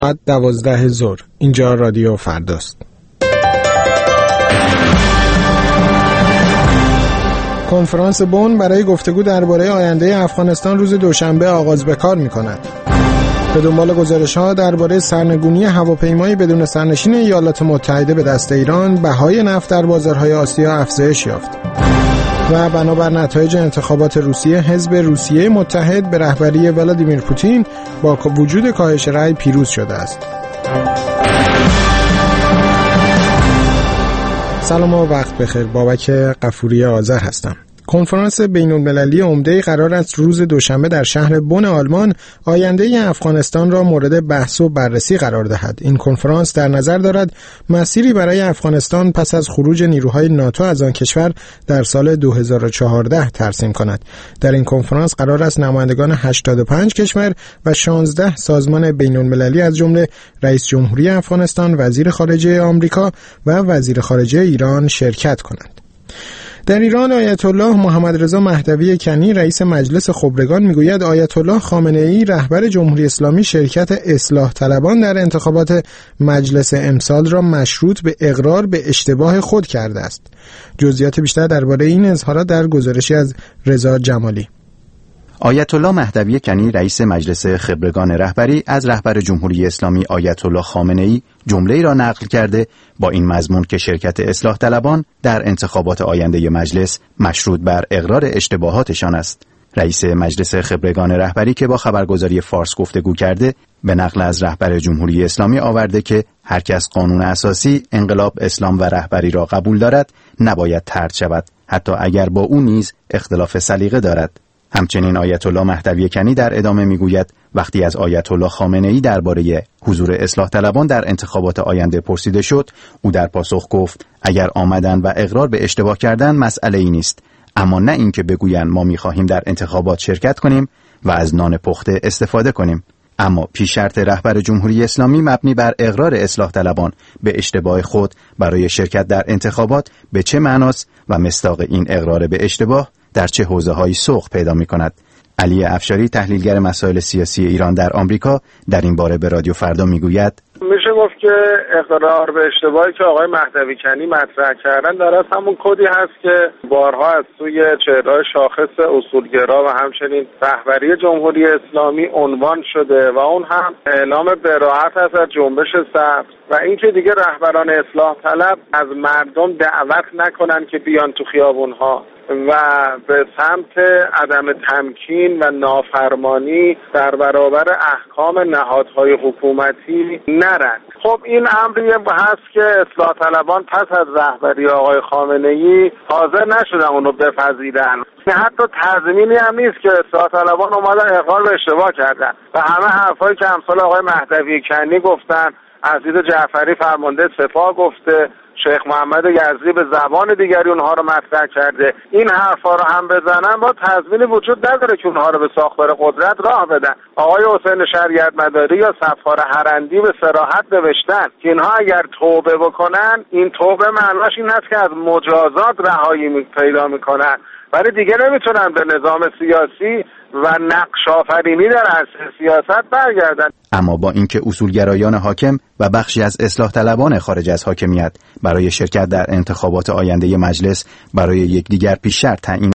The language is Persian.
ساعت 12 ظهر. اینجا رادیو فرداست. کنفرانس بن برای گفتگو درباره آینده افغانستان روز دوشنبه آغاز به کار می‌کند. به دنبال گزارش‌ها درباره سرنگونی هواپیمایی بدون سرنشین ایالات متحده به دست ایران، بهای نفت در بازارهای آسیا افزایش یافت. و بنابر نتایج انتخابات روسیه، حزب روسیه متحد به رهبری ولادیمیر پوتین با وجود کاهش رأی پیروز شده است. سلام و وقت بخیر. بابک غفوری آذر هستم. کنفرانس بین‌المللی عمده قرار است روز دوشنبه در شهر بن آلمان آینده افغانستان را مورد بحث و بررسی قرار دهد. این کنفرانس در نظر دارد مسیری برای افغانستان پس از خروج نیروهای ناتو از آن کشور در سال 2014 ترسیم کند. در این کنفرانس قرار است نمایندگان 85 کشور و 16 سازمان بین‌المللی از جمله رئیس جمهوری افغانستان، وزیر خارجه آمریکا و وزیر خارجه ایران شرکت کنند. در ایران آیت الله محمد رضا مهدوی کنی رئیس مجلس خبرگان میگوید آیت الله خامنه‌ای رهبر جمهوری اسلامی شرکت اصلاح طلبان در انتخابات مجلس امسال را مشروط به اقرار به اشتباه خود کرده است. جزئیات بیشتر درباره این اظهارات در گزارشی از رضا جمالی. آیت الله مهدوی کنی رئیس مجلس خبرگان رهبری از رهبر جمهوری اسلامی آیت الله خامنه‌ای جمله‌ای را نقل کرده با این مضمون که شرکت اصلاح طلبان در انتخابات آینده مجلس مشروط بر اقرار اشتباهاتشان است. رئیس مجلس خبرگان رهبری که با خبرگزاری فارس گفتگو کرده به نقل از رهبر جمهوری اسلامی آورده که هر کس قانون اساسی، انقلاب، اسلام و رهبری را قبول دارد نباید طرد شود، حتی اگر با او نیز اختلاف سلیقه دارد. همچنین آیت الله مهدوی کنی در ادامه میگوید وقتی از آیت الله خامنه‌ای درباره حضور اصلاح طلبان در انتخابات آینده پرسیده شد، او در پاسخ گفت اگر آمدن و اقرار به اشتباه کردن مسئله ای نیست، اما نه اینکه بگویند ما می‌خواهیم در انتخابات شرکت کنیم و از نان پخته استفاده کنیم. اما پیش شرط رهبر جمهوری اسلامی مبنی بر اقرار اصلاح طلبان به اشتباه خود برای شرکت در انتخابات به چه معناست و مصداق این اقرار به اشتباه در چه حوزه‌هایی سوق پیدا می‌کند؟ علی افشاری تحلیلگر مسائل سیاسی ایران در آمریکا در این باره به رادیو فردا میگوید میشه گفت که اقرار به اشتباهی که آقای مهدوی کنی مطرح کردن در اصل همون کدی هست که بارها از سوی چهره‌های شاخص اصولگرا و همچنین رهبری جمهوری اسلامی عنوان شده و اون هم اعلام براءت است از جنبش سبز و اینکه دیگه رهبران اصلاح طلب از مردم دعوت نکنن که بیان تو خیابون‌ها و به سمت عدم تمکین و نافرمانی در برابر احکام نهادهای حکومتی نرن. خب این امری هست که اصلاح طلبان پس از رهبری آقای خامنه‌ای حاضر نشدن اونو بپذیرن. حتی تضمینی هم نیست که اصلاح طلبان اومدن اقرار به اشتباه کردن و همه حرفایی که امثال آقای مهدوی کنی گفتن، عزیز جعفری فرمانده سپاه گفته، شیخ محمد یزدی به زبان دیگری اونها رو مطرح کرده، این حرفا رو هم بزنن با تضمینی وجود نداره که اونها رو به ساختار قدرت راه بدن. آقای حسین شریعت مداری یا سفار هرندی به صراحت نوشتن که اینها اگر توبه بکنن، این توبه معناش این هست که از مجازات رهایی پیدا میکنن، ولی دیگه نمیتونن به نظام سیاسی و نقش آفرینی در عرصه سیاست برگردن. اما با اینکه اصولگرایان حاکم و بخشی از اصلاح طلبان خارج از حاکمیت برای شرکت در انتخابات آینده مجلس برای یکدیگر پیش شرط تعیین